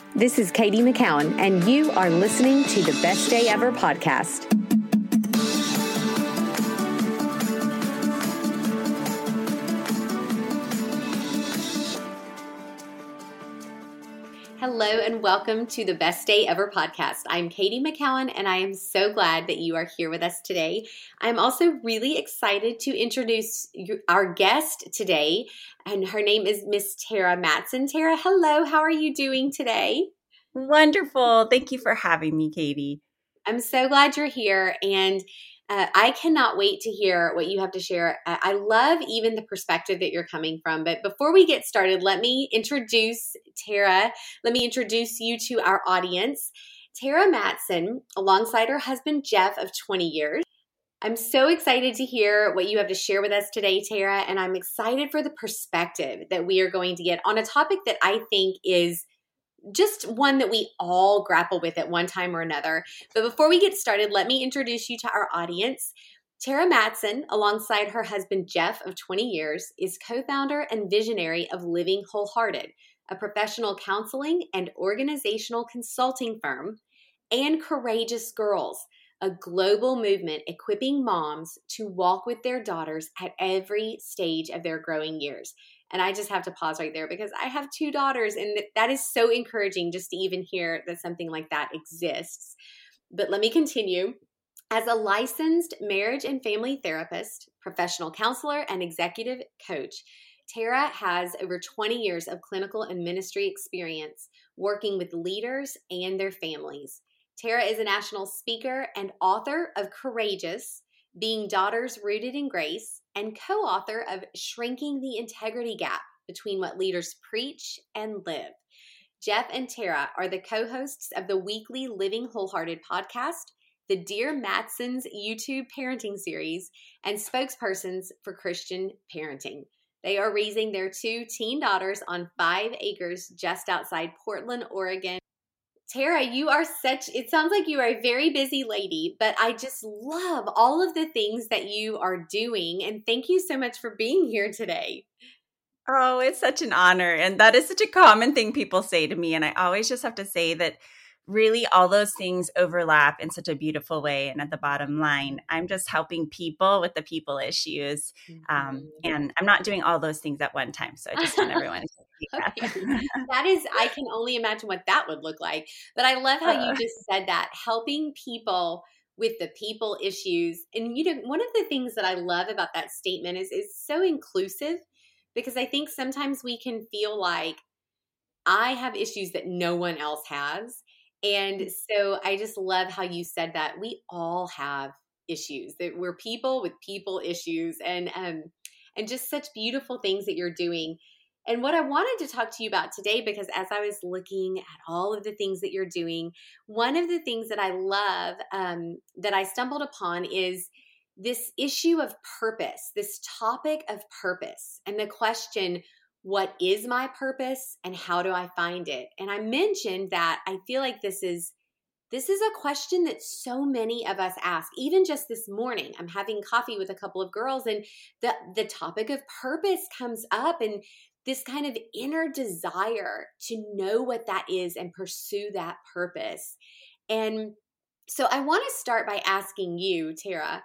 This is Katie McCowan, and you are listening to the Best Day Ever podcast. Hello and welcome to the Best Day Ever podcast. I'm Katie McCowan and I am so glad that you are here with us today. I'm also really excited to introduce our guest today, and her name is Miss Tara Matson. Tara, hello. How are you doing today? Wonderful. Thank you for having me, Katie. I'm so glad you're here, and I cannot wait to hear what you have to share. I love even the perspective that you're coming from. But before we get started, let me introduce Tara. Let me introduce you to our audience. Tara Matson, alongside her husband, Jeff, of 20 years. I'm so excited to hear what you have to share with us today, Tara, and I'm excited for the perspective that we are going to get on a topic that I think is just one that we all grapple with at one time or another. But before we get started, let me introduce you to our audience. Tara Matson, alongside her husband Jeff of 20 years, is co-founder and visionary of Living Wholehearted, a professional counseling and organizational consulting firm, and Courageous Girls, a global movement equipping moms to walk with their daughters at every stage of their growing years. And I just have to pause right there because I have 2 daughters, and that is so encouraging just to even hear that something like that exists. But let me continue. As a licensed marriage and family therapist, professional counselor, and executive coach, Tara has over 20 years of clinical and ministry experience working with leaders and their families. Tara is a national speaker and author of Courageous, Being Daughters Rooted in Grace, and co-author of Shrinking the Integrity Gap Between What Leaders Preach and Live. Jeff and Tara are the co-hosts of the weekly Living Wholehearted podcast, the Dear Matsons YouTube parenting series, and spokespersons for Christian parenting. They are raising their 2 teen daughters on 5 acres just outside Portland, Oregon. Tara, it sounds like you are a very busy lady, but I just love all of the things that you are doing. And thank you so much for being here today. Oh, it's such an honor. And that is such a common thing people say to me. And I always just have to say that really all those things overlap in such a beautiful way. And at the bottom line, I'm just helping people with the people issues. And I'm not doing all those things at one time. So I just want everyone to see that. Okay. I can only imagine what that would look like. But I love how you just said that, helping people with the people issues. And one of the things that I love about that statement is so inclusive, because I think sometimes we can feel like I have issues that no one else has. And so I just love how you said that we all have issues, that we're people with people issues, and just such beautiful things that you're doing. And what I wanted to talk to you about today, because as I was looking at all of the things that you're doing, one of the things that I love that I stumbled upon is this issue of purpose, this topic of purpose, and the question, what is my purpose and how do I find it? And I mentioned that I feel like this is a question that so many of us ask. Even just this morning, I'm having coffee with a couple of girls, and the topic of purpose comes up, and this kind of inner desire to know what that is and pursue that purpose. And so I want to start by asking you, Tara,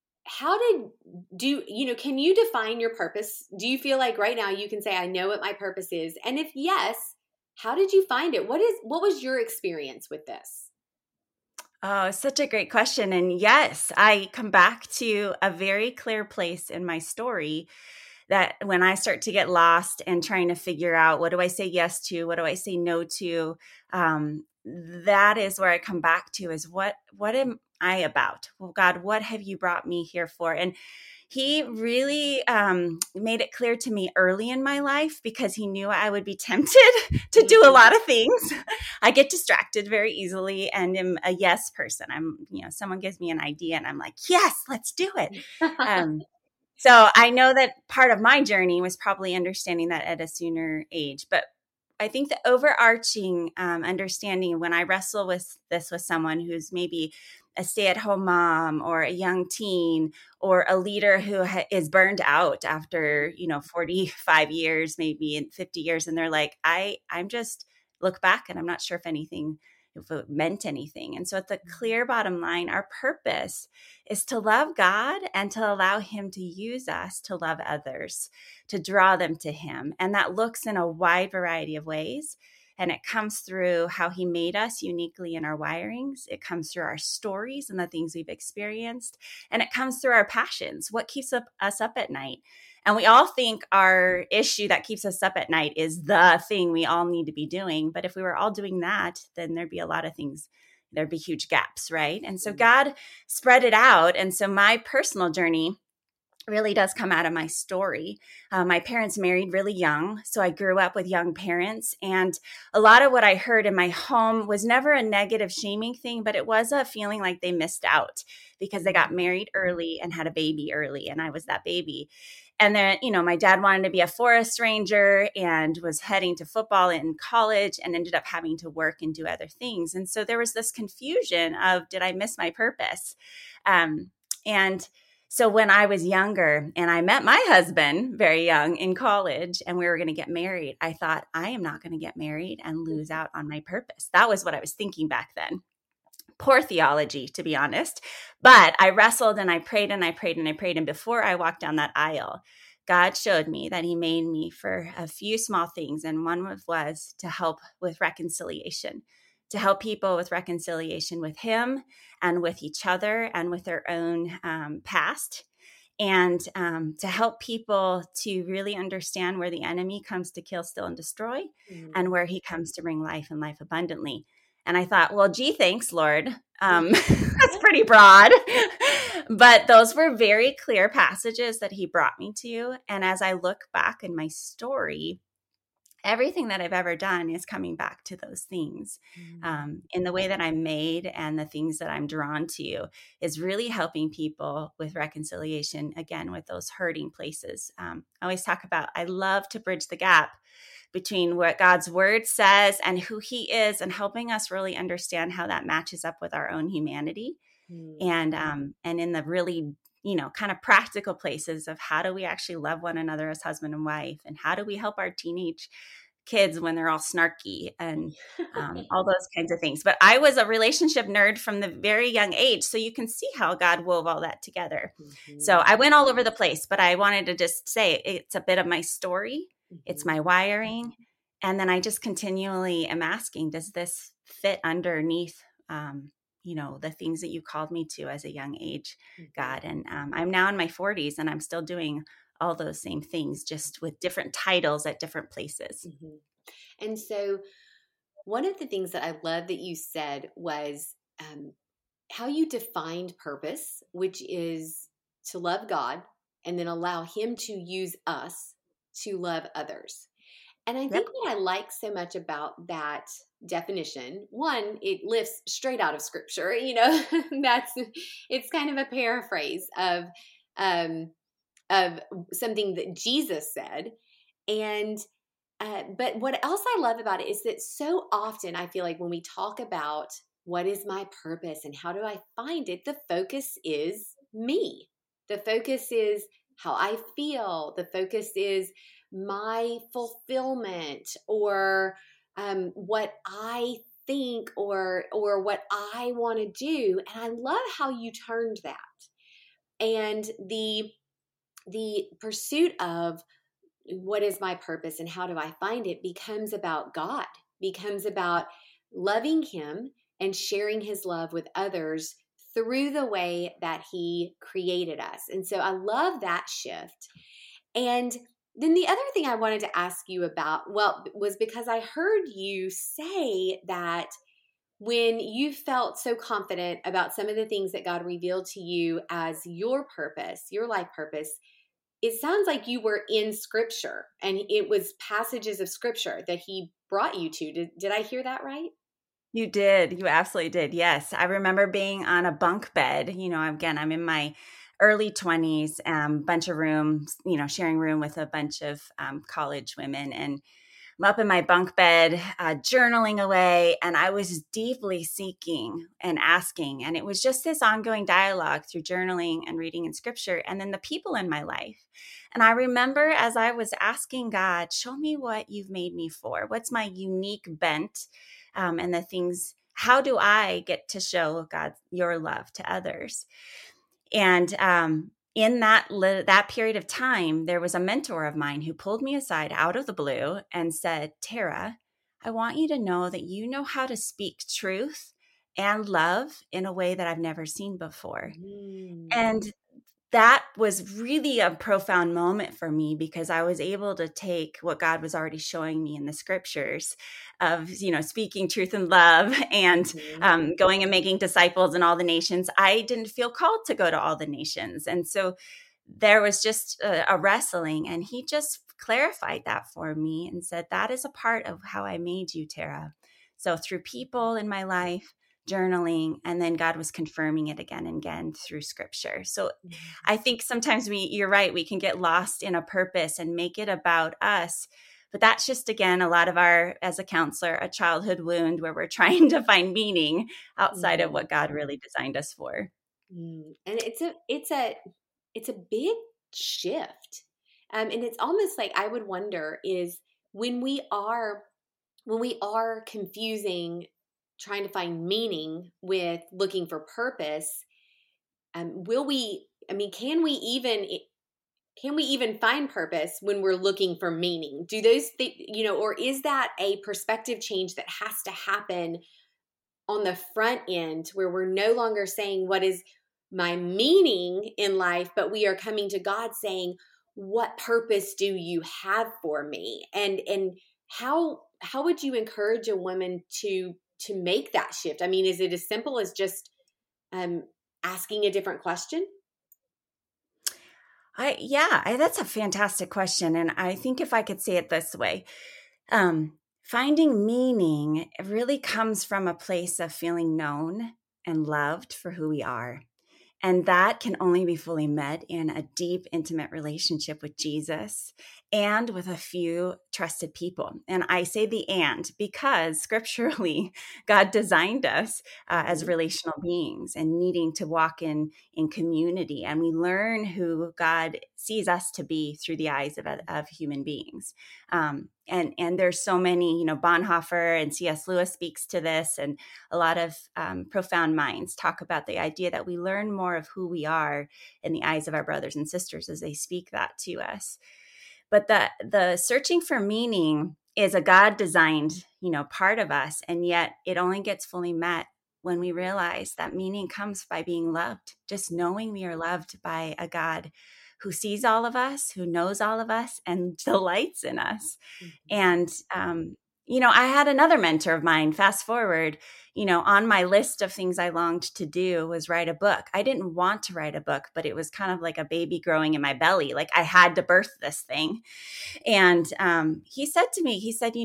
can you define your purpose? Do you feel like right now you can say, I know what my purpose is? And if yes, how did you find it? What was your experience with this? Oh, such a great question. And yes, I come back to a very clear place in my story that when I start to get lost and trying to figure out, what do I say yes to? What do I say no to? That is where I come back to, is what am I about? Well, God, what have you brought me here for? And he really made it clear to me early in my life, because he knew I would be tempted to do a lot of things. I get distracted very easily and am a yes person. Someone gives me an idea and I'm like, yes, let's do it. So I know that part of my journey was probably understanding that at a sooner age. But I think the overarching understanding when I wrestle with this with someone who's maybe a stay-at-home mom or a young teen or a leader who is burned out after, 45 years, maybe 50 years. And they're like, I'm just look back and I'm not sure if it meant anything. And so at the clear bottom line, our purpose is to love God and to allow him to use us to love others, to draw them to him. And that looks in a wide variety of ways. And it comes through how he made us uniquely in our wirings. It comes through our stories and the things we've experienced. And it comes through our passions. What keeps us up at night? And we all think our issue that keeps us up at night is the thing we all need to be doing. But if we were all doing that, then there'd be a lot of things. There'd be huge gaps, right? And so God spread it out. And so my personal journey really does come out of my story. My parents married really young, so I grew up with young parents. And a lot of what I heard in my home was never a negative shaming thing, but it was a feeling like they missed out because they got married early and had a baby early, and I was that baby. And then, my dad wanted to be a forest ranger and was heading to football in college and ended up having to work and do other things. And so there was this confusion of, did I miss my purpose? And so when I was younger and I met my husband very young in college and we were going to get married, I thought, I am not going to get married and lose out on my purpose. That was what I was thinking back then. Poor theology, to be honest. But I wrestled and I prayed and I prayed and I prayed. And before I walked down that aisle, God showed me that he made me for a few small things. And one was to help with reconciliation, to help people with reconciliation with him and with each other and with their own past. And to help people to really understand where the enemy comes to kill, steal, and destroy, and where he comes to bring life and life abundantly. And I thought, well, gee, thanks, Lord. That's pretty broad. But those were very clear passages that he brought me to. And as I look back in my story, everything that I've ever done is coming back to those things. In the way that I'm made and the things that I'm drawn to is really helping people with reconciliation, again, with those hurting places. I always talk about, I love to bridge the gap between what God's word says and who he is, and helping us really understand how that matches up with our own humanity. And in the really, kind of practical places of how do we actually love one another as husband and wife, and how do we help our teenage kids when they're all snarky and all those kinds of things. But I was a relationship nerd from the very young age, so you can see how God wove all that together. So I went all over the place, but I wanted to just say it's a bit of my story. It's my wiring. And then I just continually am asking, does this fit underneath, the things that you called me to as a young age, God? And I'm now in my 40s and I'm still doing all those same things, just with different titles at different places. And so one of the things that I love that you said was how you defined purpose, which is to love God and then allow him to use us to love others. And I think what I like so much about that definition, one, it lifts straight out of scripture, it's kind of a paraphrase of something that Jesus said. And, but what else I love about it is that so often I feel like when we talk about what is my purpose and how do I find it, the focus is me. The focus is how I feel. The focus is my fulfillment or what I think or what I want to do. And I love how you turned that. And the pursuit of what is my purpose and how do I find it becomes about God, becomes about loving him and sharing his love with others through the way that he created us. And so I love that shift. And then the other thing I wanted to ask you about, was because I heard you say that when you felt so confident about some of the things that God revealed to you as your purpose, your life purpose, it sounds like you were in scripture and it was passages of scripture that he brought you to. Did I hear that right? You did. You absolutely did. Yes. I remember being on a bunk bed. Again, I'm in my early 20s, bunch of rooms, sharing room with a bunch of college women. And I'm up in my bunk bed, journaling away, and I was deeply seeking and asking. And it was just this ongoing dialogue through journaling and reading in scripture, and then the people in my life. And I remember as I was asking God, show me what you've made me for. What's my unique bent, and the things, how do I get to show God your love to others? And in that period of time, there was a mentor of mine who pulled me aside out of the blue and said, Tara, I want you to know that you know how to speak truth and love in a way that I've never seen before. And that was really a profound moment for me, because I was able to take what God was already showing me in the scriptures of, speaking truth and love and going and making disciples in all the nations. I didn't feel called to go to all the nations. And so there was just a wrestling, and he just clarified that for me and said, that is a part of how I made you, Tara. So through people in my life, journaling, and then God was confirming it again and again through scripture. So I think sometimes you're right, we can get lost in a purpose and make it about us. But that's just, again, a lot of our, as a counselor, a childhood wound where we're trying to find meaning outside of what God really designed us for. And it's a big shift. And it's almost like, I would wonder, is when we are confusing trying to find meaning with looking for purpose, can we even find purpose when we're looking for meaning? Do those or is that a perspective change that has to happen on the front end, where we're no longer saying what is my meaning in life, but we are coming to God saying, what purpose do you have for me? And how would you encourage a woman to make that shift? I mean, is it as simple as just asking a different question? That's a fantastic question. And I think if I could say it this way, finding meaning really comes from a place of feeling known and loved for who we are. And that can only be fully met in a deep, intimate relationship with Jesus and with a few trusted people. And I say the and because scripturally, God designed us as relational beings and needing to walk in community. And we learn who God sees us to be through the eyes of human beings. And there's so many, Bonhoeffer and C.S. Lewis speaks to this, and a lot of profound minds talk about the idea that we learn more of who we are in the eyes of our brothers and sisters as they speak that to us. But the searching for meaning is a God-designed, part of us, and yet it only gets fully met when we realize that meaning comes by being loved, just knowing we are loved by a God who sees all of us, who knows all of us, and delights in us. And, I had another mentor of mine, fast forward, on my list of things I longed to do was write a book. I didn't want to write a book, but it was kind of like a baby growing in my belly. Like I had to birth this thing. And he said to me,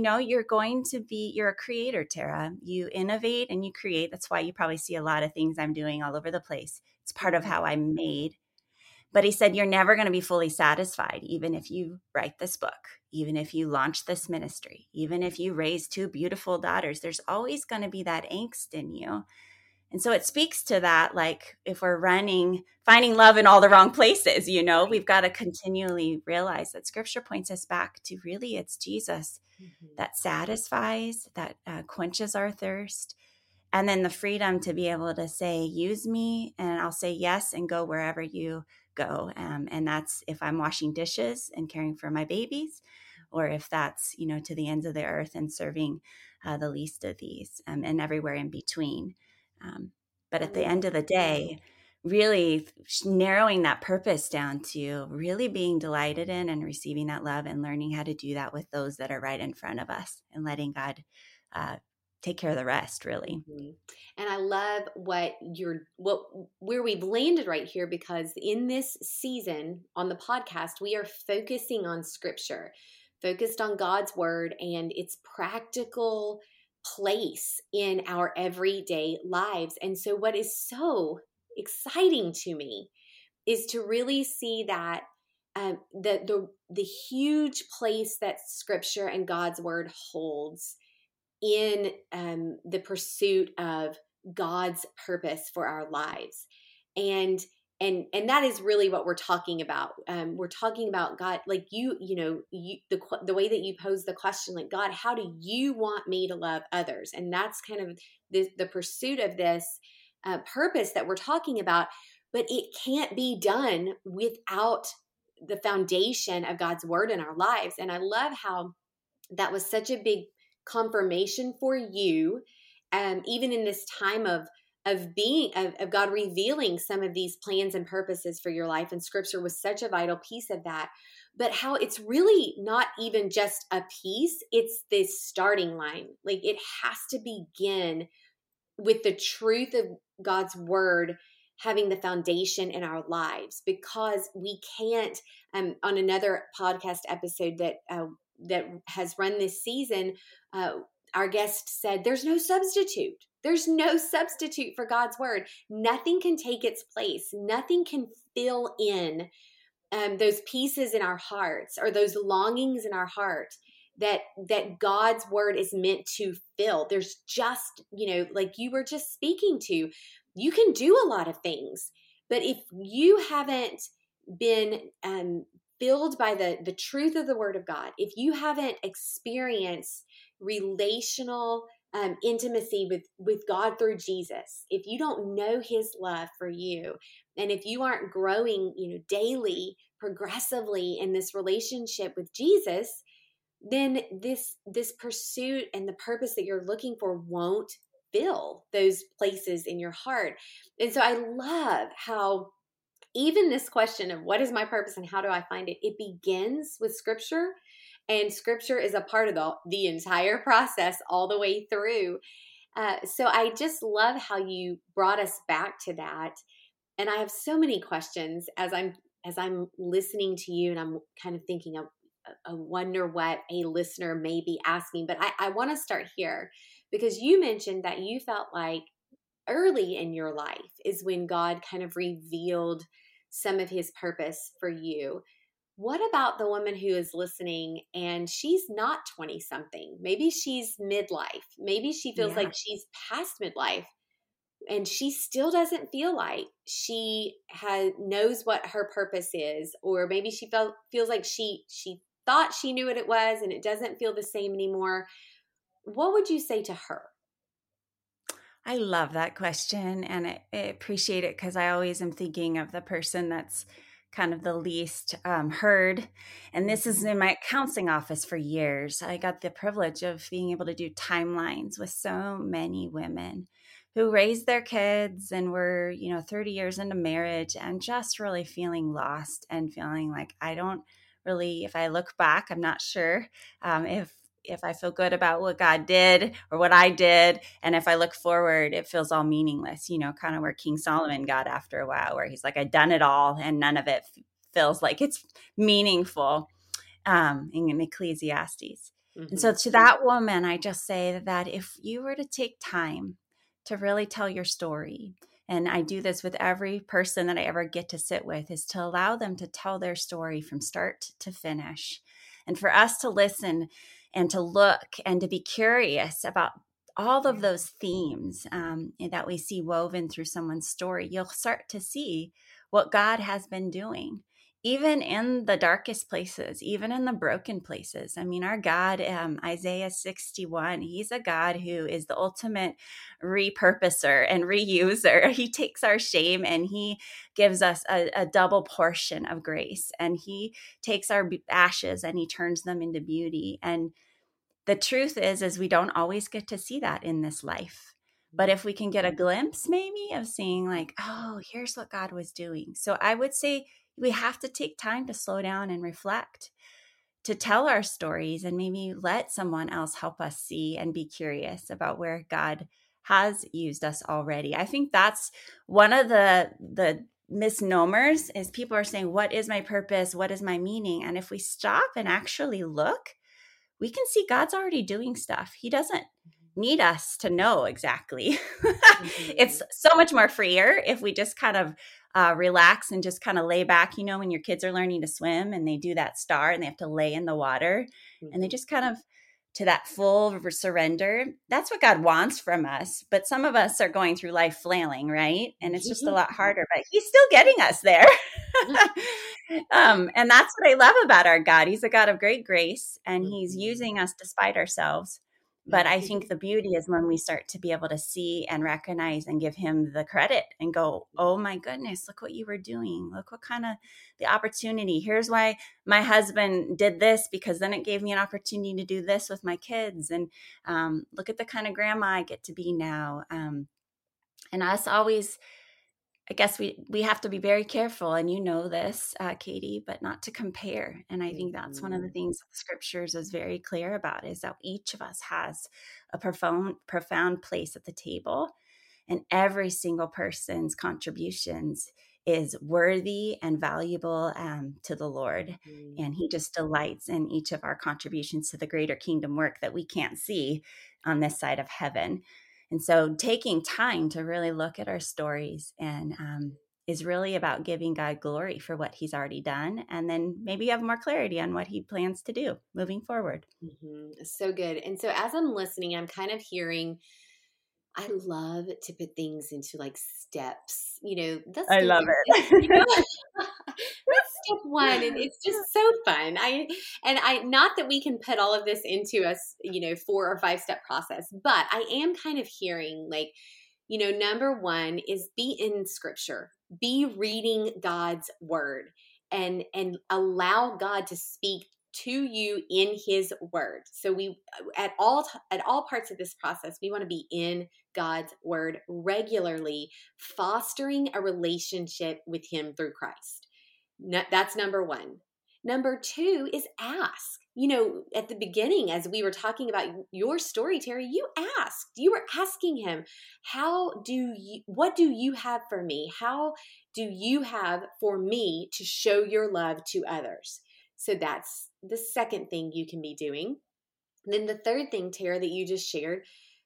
you're a creator, Tara. You innovate and you create. That's why you probably see a lot of things I'm doing all over the place. It's part of how I'm made. But he said, you're never going to be fully satisfied, even if you write this book, even if you launch this ministry, even if you raise 2 beautiful daughters, there's always going to be that angst in you. And so it speaks to that, like if we're finding love in all the wrong places, we've got to continually realize that scripture points us back to really it's Jesus that satisfies, that quenches our thirst. And then the freedom to be able to say, use me, and I'll say yes and go wherever you go. And that's if I'm washing dishes and caring for my babies, or if that's, to the ends of the earth and serving the least of these, and everywhere in between. But at the end of the day, really narrowing that purpose down to really being delighted in and receiving that love and learning how to do that with those that are right in front of us and letting God take care of the rest, really. And I love where we've landed right here, because in this season on the podcast, we are focusing on scripture, focused on God's word and its practical place in our everyday lives. And so what is so exciting to me is to really see that the huge place that Scripture and God's Word holds in the pursuit of God's purpose for our lives. And that is really what we're talking about. We're talking about God, like the way that you pose the question, like, God, how do you want me to love others? And that's kind of the pursuit of this purpose that we're talking about. But it can't be done without the foundation of God's Word in our lives. And I love how that was such a big confirmation for you, even in this time of God revealing some of these plans and purposes for your life. And Scripture was such a vital piece of that. But how it's really not even just a piece, it's this starting line. Like, it has to begin with the truth of God's Word having the foundation in our lives, because we can't, on another podcast episode that has run this season, our guest said, there's no substitute. There's no substitute for God's Word. Nothing can take its place. Nothing can fill in those pieces in our hearts, or those longings in our heart that God's Word is meant to fill. There's just, like you were just speaking to, you can do a lot of things, but if you haven't been filled by the truth of the Word of God, if you haven't experienced relational intimacy with God through Jesus, if you don't know His love for you, and if you aren't growing, daily, progressively in this relationship with Jesus, then this pursuit and the purpose that you're looking for won't fill those places in your heart. And so I love how even this question of what is my purpose and how do I find it, it begins with Scripture, and Scripture is a part of the entire process all the way through. So I just love how you brought us back to that. And I have so many questions as I'm listening to you, and I'm kind of thinking of, I wonder what a listener may be asking. But I want to start here, because you mentioned that you felt like early in your life is when God kind of revealed some of His purpose for you. What about the woman who is listening and she's not 20 something? Maybe she's midlife. Maybe she feels like she's past midlife, and she still doesn't feel like she knows what her purpose is. Or maybe she feels like she thought she knew what it was and it doesn't feel the same anymore. What would you say to her? I love that question, and I appreciate it, because I always am thinking of the person that's kind of the least heard. And this is in my counseling office for years. I got the privilege of being able to do timelines with so many women who raised their kids and were, 30 years into marriage and just really feeling lost and feeling like, I don't really, if I look back, I'm not sure if I feel good about what God did or what I did. And if I look forward, it feels all meaningless, kind of where King Solomon got after a while, where he's like, I've done it all and none of it feels like it's meaningful, in Ecclesiastes. Mm-hmm. And so to that woman, I just say that if you were to take time to really tell your story, and I do this with every person that I ever get to sit with, is to allow them to tell their story from start to finish. And for us to listen and to look and to be curious about all of those themes that we see woven through someone's story, you'll start to see what God has been doing, even in the darkest places, even in the broken places. I mean, our God, Isaiah 61, He's a God who is the ultimate repurposer and reuser. He takes our shame and He gives us a double portion of grace. And He takes our ashes and He turns them into beauty. And the truth is we don't always get to see that in this life. But if we can get a glimpse maybe of seeing like, oh, here's what God was doing. So I would say we have to take time to slow down and reflect, to tell our stories, and maybe let someone else help us see and be curious about where God has used us already. I think that's one of the misnomers is people are saying, what is my purpose? What is my meaning? And if we stop and actually look, we can see God's already doing stuff. He doesn't need us to know exactly. It's so much more freer if we just kind of relax and just kind of lay back. When your kids are learning to swim and they do that start and they have to lay in the water and they just kind of to that full surrender. That's what God wants from us. But some of us are going through life flailing, right? And it's just a lot harder, but he's still getting us there. And that's what I love about our God. He's a God of great grace, and he's using us despite ourselves. But I think the beauty is when we start to be able to see and recognize and give him the credit and go, oh my goodness, look what you were doing. Look what kind of the opportunity. Here's why my husband did this, because then it gave me an opportunity to do this with my kids. And look at the kind of grandma I get to be now. And us always, I guess we have to be very careful, and you know this, Katie, but not to compare. And I think that's one of the things the scriptures is very clear about, is that each of us has a profound place at the table, and every single person's contributions is worthy and valuable to the Lord. And he just delights in each of our contributions to the greater kingdom work that we can't see on this side of heaven. And so taking time to really look at our stories and is really about giving God glory for what he's already done. And then maybe you have more clarity on what he plans to do moving forward. So good. And so as I'm listening, I'm kind of hearing, I love to put things into like steps, I love it. That's step one. And it's just so fun. I not that we can put all of this into a, 4 or 5 step process, but I am kind of hearing like, number one is be in scripture, be reading God's word and allow God to speak to you in his word. So we, at all parts of this process, we want to be in God's word regularly, fostering a relationship with him through Christ. That's number one. Number two is ask. At the beginning, as we were talking about your story, Terry, you were asking him, what do you have for me? How do you have for me to show your love to others? So that's the second thing you can be doing. And then the third thing, Tara, that you just shared,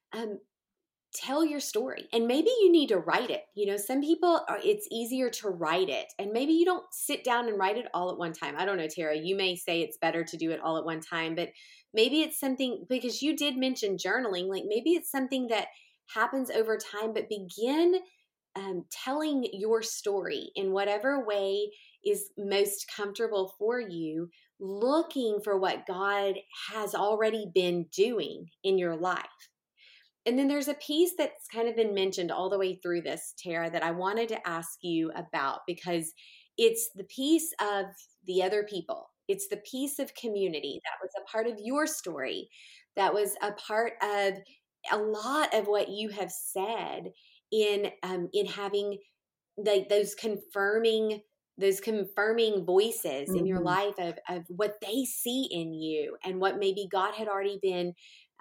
tell your story. And maybe you need to write it. Some people, it's easier to write it. And maybe you don't sit down and write it all at one time. I don't know, Tara, you may say it's better to do it all at one time, but maybe it's something, because you did mention journaling, like maybe it's something that happens over time, but begin telling your story in whatever way is most comfortable for you, looking for what God has already been doing in your life. And then there's a piece that's kind of been mentioned all the way through this, Tara, that I wanted to ask you about, because it's the piece of the other people. It's the piece of community that was a part of your story, that was a part of a lot of what you have said in having like those confirming voices in your life of what they see in you, and what maybe God had already been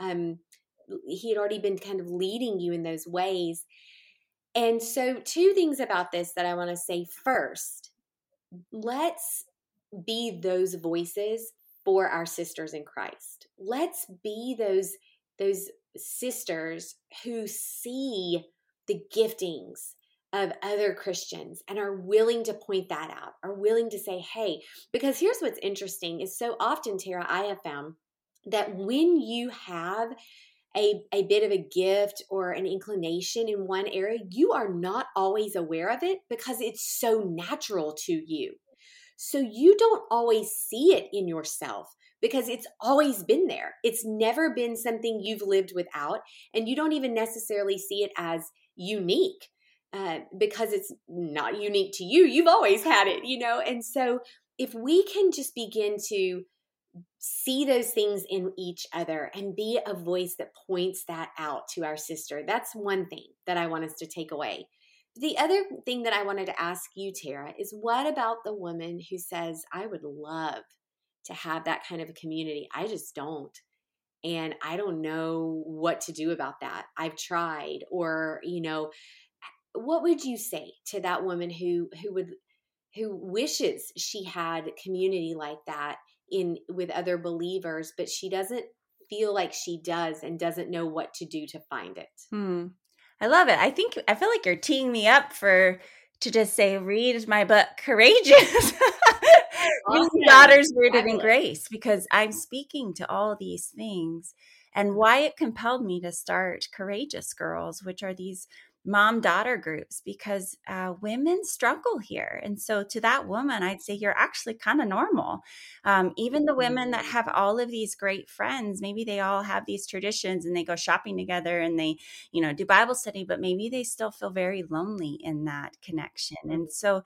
he had already been kind of leading you in those ways. And so 2 things about this that I want to say. First, let's be those voices for our sisters in Christ. Let's be those sisters who see the giftings of other Christians and are willing to point that out, are willing to say, hey, because here's what's interesting is so often, Tara, I have found that when you have a bit of a gift or an inclination in one area, you are not always aware of it because it's so natural to you. So you don't always see it in yourself because it's always been there. It's never been something you've lived without, and you don't even necessarily see it as unique because it's not unique to you. You've always had it, And so if we can just begin to see those things in each other and be a voice that points that out to our sister. That's one thing that I want us to take away. The other thing that I wanted to ask you, Tara, is what about the woman who says, I would love to have that kind of a community. I just don't. And I don't know what to do about that. I've tried. Or, what would you say to that woman who wishes she had community like that with other believers, but she doesn't feel like she does and doesn't know what to do to find it? I love it. I feel like you're teeing me up for to just say, read my book, Courageous. Awesome. Daughters Rooted in Fabulous. Grace, because I'm speaking to all these things and why it compelled me to start Courageous Girls, which are these mom-daughter groups, because women struggle here. And so to that woman, I'd say you're actually kind of normal. Even the women that have all of these great friends, maybe they all have these traditions and they go shopping together and they, do Bible study, but maybe they still feel very lonely in that connection. And so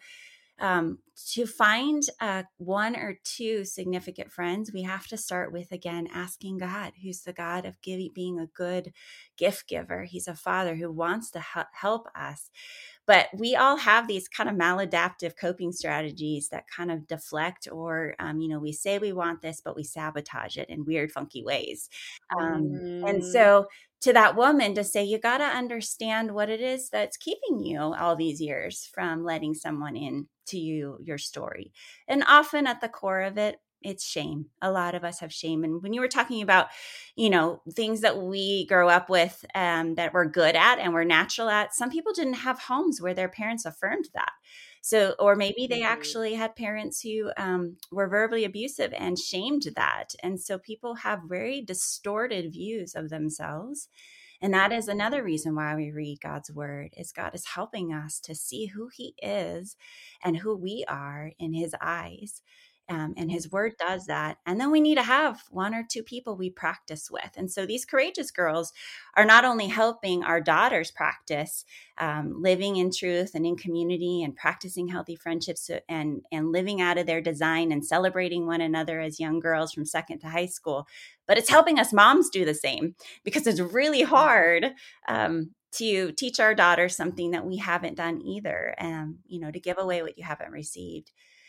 to find one or two significant friends, we have to start with, again, asking God, who's the God of being a good gift giver. He's a father who wants to help us. But we all have these kind of maladaptive coping strategies that kind of deflect, or, we say we want this, but we sabotage it in weird, funky ways. And so to that woman, to say, you got to understand what it is that's keeping you all these years from letting someone in to your story. And often at the core of it, it's shame. A lot of us have shame. And when you were talking about, things that we grow up with that we're good at and we're natural at, some people didn't have homes where their parents affirmed that. So, or maybe they actually had parents who were verbally abusive and shamed that. And so people have very distorted views of themselves. And that is another reason why we read God's word, is God is helping us to see who he is and who we are in his eyes. And his word does that. And then we need to have one or two people we practice with. And so these Courageous Girls are not only helping our daughters practice living in truth and in community and practicing healthy friendships and living out of their design and celebrating one another as young girls from second to high school, but it's helping us moms do the same, because it's really hard to teach our daughters something that we haven't done either, to give away what you haven't received.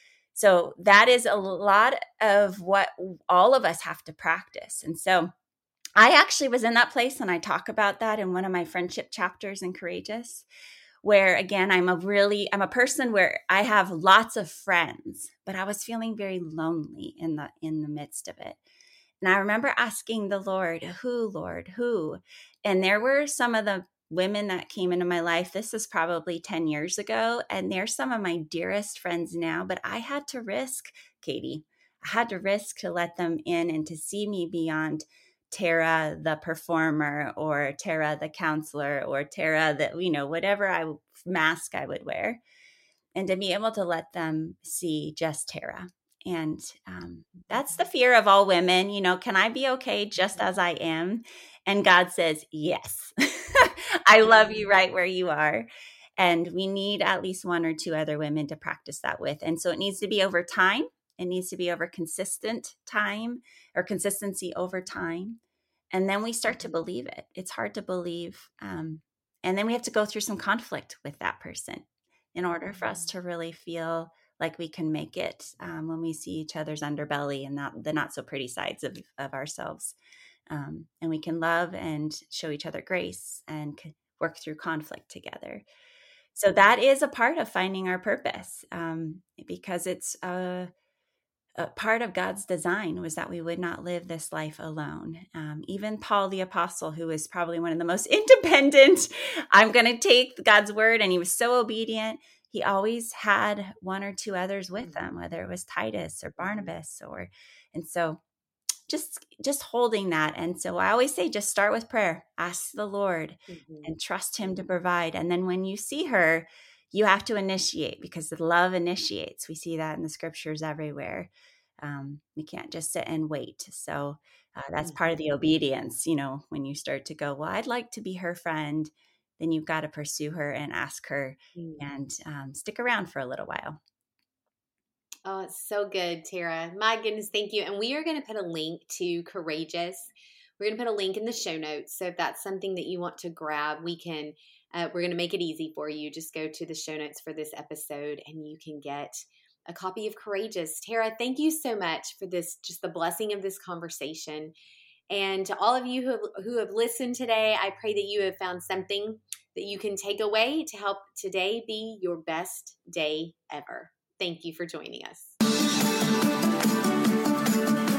So that is a lot of what all of us have to practice. And so I actually was in that place, and I talk about that in one of my friendship chapters in Courageous, where, again, I'm a person where I have lots of friends, but I was feeling very lonely in the midst of it. And I remember asking the Lord, who? And there were some of the women that came into my life. This is probably 10 years ago. And they're some of my dearest friends now. But I had to risk, Katie. I had to risk to let them in and to see me beyond Tara, the performer, or Tara, the counselor, or Tara, whatever mask I would wear. And to be able to let them see just Tara. And that's the fear of all women. Can I be okay just as I am? And God says, yes, I love you right where you are. And we need at least one or two other women to practice that with. And so it needs to be over time. It needs to be over consistent time, or consistency over time. And then we start to believe it. It's hard to believe. And then we have to go through some conflict with that person in order for us to really feel like we can make it when we see each other's underbelly and the not so pretty sides of ourselves. And we can love and show each other grace and work through conflict together. So that is a part of finding our purpose, because it's a part of God's design was that we would not live this life alone. Even Paul the Apostle, who is probably one of the most independent, I'm going to take God's word, and he was so obedient. He always had one or two others with him, whether it was Titus or Barnabas, and so just holding that. And so I always say, just start with prayer, ask the Lord and trust him to provide. And then when you see her, you have to initiate, because the love initiates. We see that in the scriptures everywhere. We can't just sit and wait. So that's part of the obedience. When you start to go, well, I'd like to be her friend, then you've got to pursue her and ask her and stick around for a little while. Oh, it's so good, Tara. My goodness, thank you. And we are going to put a link to Courageous. We're going to put a link in the show notes. So if that's something that you want to grab, we're going to make it easy for you. Just go to the show notes for this episode and you can get a copy of Courageous. Tara, thank you so much for this, just the blessing of this conversation. And to all of you who have listened today, I pray that you have found something that you can take away to help today be your best day ever. Thank you for joining us.